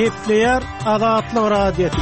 Gepleyer Azatlyk radiosu.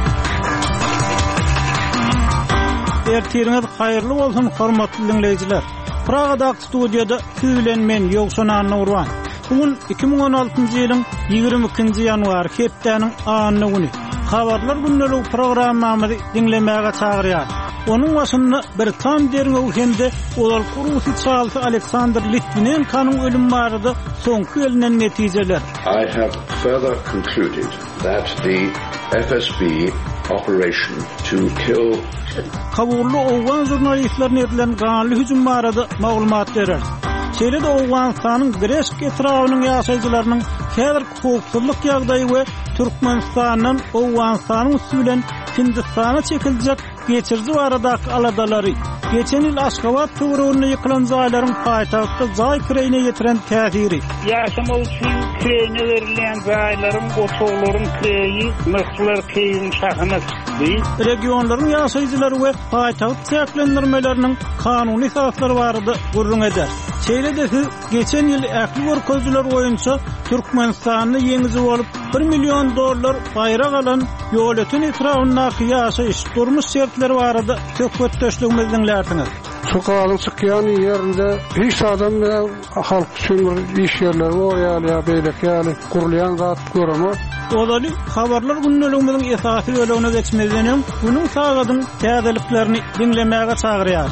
Ertiriniz hayırlı bolsun hormatly dinleyijiler. Pragada studiyada siz bilen men Ýogşan Nurwan. Bugün 2016-njy ýylyň 22-nji ýanwary hepdeniň anyny güni. Habarlar günleri programmamyzy dinlemäge çagyrýar. Onun başında bir tam derine hemde olal Rusi çalsy Aleksandr Litvinenkanyň ölüm barada soňky gelinen netijeler. I have further concluded that the FSB operation to kill Kabullu Owgan jurnalistlerine edilen ganly hüjüm barada maglumat berer. Şeýle-de Owganstanyň Greşk etrawynyň ýaşaýjylarynyň häzir hukuklyk ýagdaýy we Türkmenistanyň Owganstanyň üstünden Hindistana çekiljek geçirji baradaky aladalary, geçen ýyl Aşgabat töwereğine ýykylan jaýlaryň paýtagtda jaý kireyine ýetiren täsiri. Ýaşamak üçin kireyine berilen jaýlaryň goçoklaryň kireyi, myklar kireýiň şahynasy. Regionlaryň ýaşaýjylary we paýtagt çeklendirmeleriniň kanuny sabaplary barada gurrun eder. Şeýle-de geçen ýyl ähli görkezler boýunça Türkmenistanyny ýeňizi bolup $1 milyon baýrak alan ýöletin etrawynaky ýaşaýyş durmuş şertleri barada söhbet döşlegimiziň lärtiňiz. Sokağa çıkan yerinde hiç adam bilen halk sömür iş yerleri var ya beýlek ýaly kurulýan zat görme. Olaly habarlar günneligimiziň esasy bölümine geçmezden bunun sagadyň täzeliklerini dinlemäge çagyrýar.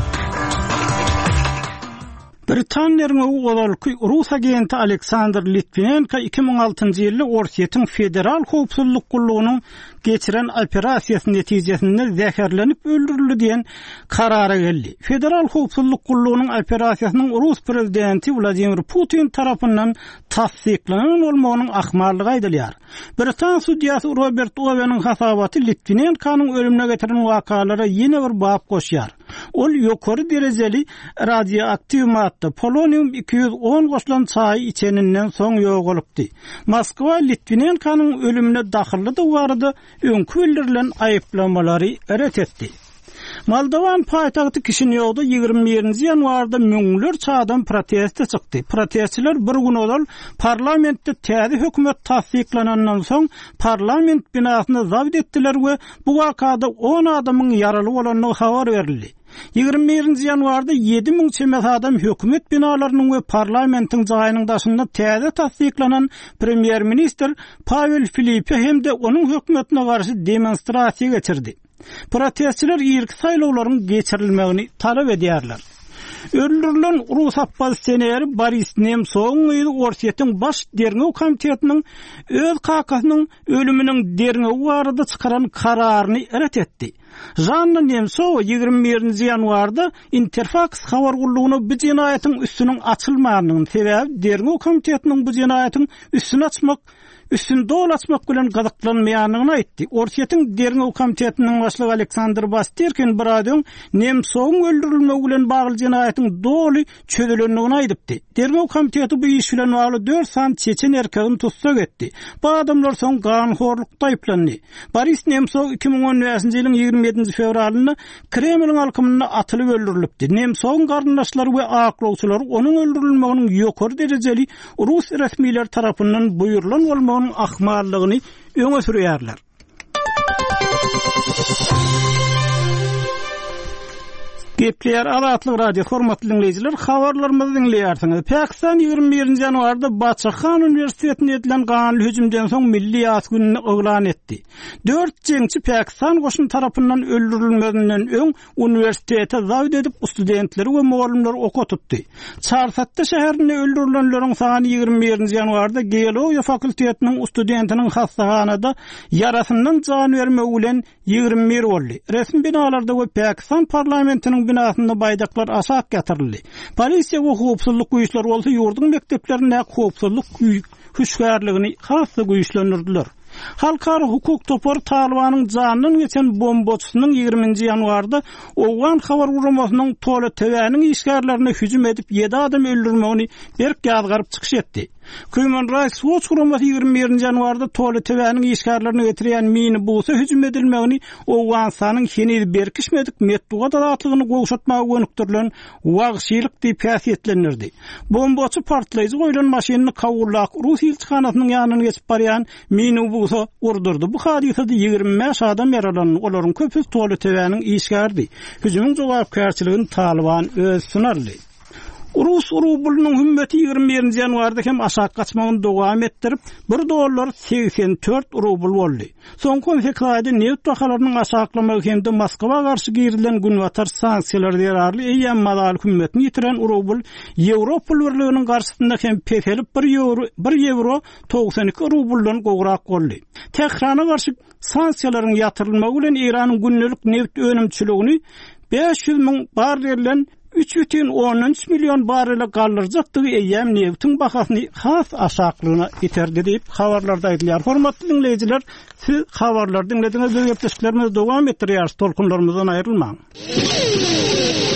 Britaniýanyň owalyky Rus agenti Aleksandr Litvinenko 2006-njy ýylda Orsiýetiň federal howpsuzlyk gullugynyň geçiren operasiýasy netijesinde zäherlenip öldürildi diýen karara geldi. Federal howpsuzlyk gullugynyň operasiýasynyň Rus prezidenti Vladimir Putin tarapyndan tasdiklanan bolmagynyň ahmarlygy aýdylýar. Britan sudiýasy Robert Owen'ň hasabaty Litvinenkanyň ölümine getiren wakalara ýene bir bab goşýar. Ol ýokary derejeli radioaktiw madda polonium 210 goşulan çaý içeninden soň ýok bolupdy. Moskwa Litvinenkanyň ölümine dahillydy barada öňkü bildirilen aýyplamalary ret etdi. Moldowan paýtagty Kişinýowda 21-nji ýanwarda müňler çaýdan protest çykdy. Protestçiler bir gün olal parlamentde täze hökümet tasdiklanandan soň parlament binasyna zabit etdiler we bu wakada 10 adamyň ýaraly bolanyny habar berildi. 21-nji ýanwarda 7000 çemet adam hökümet binalarynyň we parlamentiň jaýynyň daşynda täze tasdiklanan premier minister Pavel Filipe hemde onuň hökümetine garşy demonstrasiýa geçirdi. Protestçiler ýerki saýlawlaryň geçirilmegini talap edýärler. Öldürilen Rus oppositsioneri Boris Nemtsov Orsiýetiň baş dernew komitetiniň öz kakasynyň ölüminiň dernew barada çykaran kararyny ret etdi. Janna Nemtsov 21-nji ýanwarda Interfax habar gullugyny bu jinayatyň üstüniň açylmagynyň sebäbi dernew komitetiniň bu jinayatyň üstüni açmak üstün açmak bilen gazaklanmaýanyny aýtdy. Orsiýetiň dernew komitetiniň başlygy Aleksandr Basterkin biradyň Nemtsowyň öldürilmegi bilen bagly jinayatyň doly çözelendigini aýdypdy. Dernew komiteti bu iş bilen bagly 4 san çeçen erkegini tutsak etdi. Bu adamlar soň ganhorlukda aýplandy. Boris Nemtsov 2015-nji ýylyň 27 fevralyny Kremliň alkymyna atylyp öldürilipdi. Nemtsowyň garyndaşlary we aklawçylary onuň öldürilmeginiň ýokary derejeli Rus resmiler tarapyndan buyurulan bolmagynyň ahmarlygyny öňe sürýärler. Gepleyer Azatlyk radio hormatly dinleyijiler, habarlarymyzy dinleýärsiňiz. Pakistan 21-nji ýanwarda Baçahan Üniversitetinde edilen ganly hüjümden soň milli ýas gününi oglan etdi. 4 jeňçi Pakistan goşun tarapyndan öldürilmegininden öň üniversitete zabit edip studentleri we mugallimleri ok tutdy. Çarşatda şäherinde öldürilenleriň sany 21-nji ýanwarda geologiýa fakultetiniň studentiniň hastahanada yarasyndan jan bermegi bilen 21 boldy. Resmi binalarda we Pakistan parlamentiniň binasynda baýdaklar aşak getirildi. Polisiýa we howpsuzlyk güýçleri bolsa ýurdun mekdeplerinde howpsuzlyk güýçlerini hasy güýçlendirdiler. Halkara hukuk topary Talibanyň janyny geçen bombaçysynyň 20-nji ýanwarda Owgan habar guramasynyň toly täwäniň işgärlerine hüjüm edip 7 adam öldürmegini berk ýazgaryp çykyş etdi. Human Rights Watch guramaty 21 janwarda Tolu Teväniň işgärlerini getirýän mini busa hüjüm edilmegini Owgansanyň heni berkişmedik metduga dalatlygyny gowşatmagy gönükdirilen wagşylyk diýip häsiýetlenirdi. Bombaçy partlaýjy goýulan maşynyny kawurlak Rus ilçikanatynyň ýanyna geçip barýan mini busa urdurdy. Bu hadisede 25 adam yaralandy. Olaryň köpü Tolu Teväniň işgärdi. Hüjümüň jogapkärçiligini Taliban öz sunardy. Rus rublynyň hümmeti 21 janwarda hem aşağı kaçmagyny dowam etdirip $1.84 rubl boldy. Soňky fekrady neft bahalarynyň aşaklamagy hem de Moskwa garşy girilen günwatar sanksiýalar derarly eýen madal hümmetini ýitiren rubl Ýewropa birliginiň garşysynda hem peselip €1 92 rubldan gowrak boldy. Tehrana garşy sanksiýalaryň ýatyrylmagy bilen Iranyň günnelik neft önümçiligini 500.000 barrelden 3,13 milyon barrele galdyrjakdygy eýem neftiň bahasyny has aşaklygyna ýeterdi diýip habarlarda aýdylýar. Hormatly dinleýijiler, siz habarlary dinlediňiz, gepleşiklerimiz dowam etdirýär. Tolkunlarymyzdan aýrylmaň.